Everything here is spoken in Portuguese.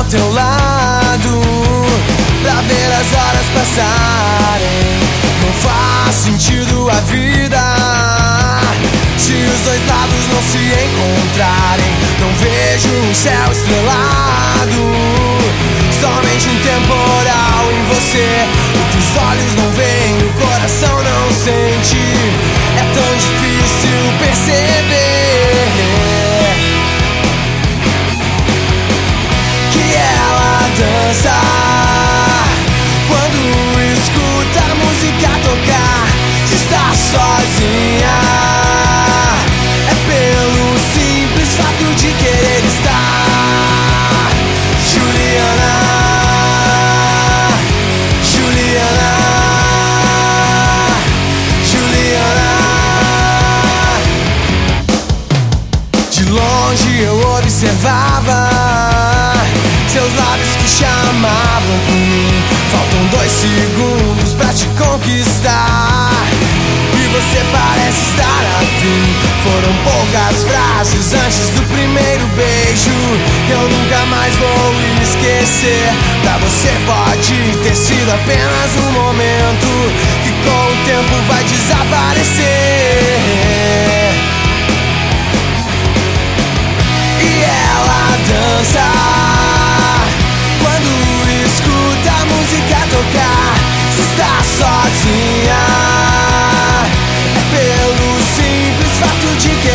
ao teu lado pra ver as horas passarem. Não faz sentido a vida se os dois lados não se encontrarem. Não vejo um céu estrelado, somente um temporal em você. O que os olhos não veem, o coração não sente. É tão difícil perceber que ela dança quando escuta a música tocar. Se está sozinha, é pelo simples fato de querer estar. Juliana, Juliana, Juliana. De longe eu observava seus lábios que chamavam por mim. Faltam 2 segundos pra te conquistar e você parece estar afim. Foram poucas frases antes do primeiro beijo que eu nunca mais vou esquecer. Pra você pode ter sido apenas um momento que com o tempo vai desaparecer. E ela dança quando escuta a música tocar. Se está sozinha, é pelo simples fato de que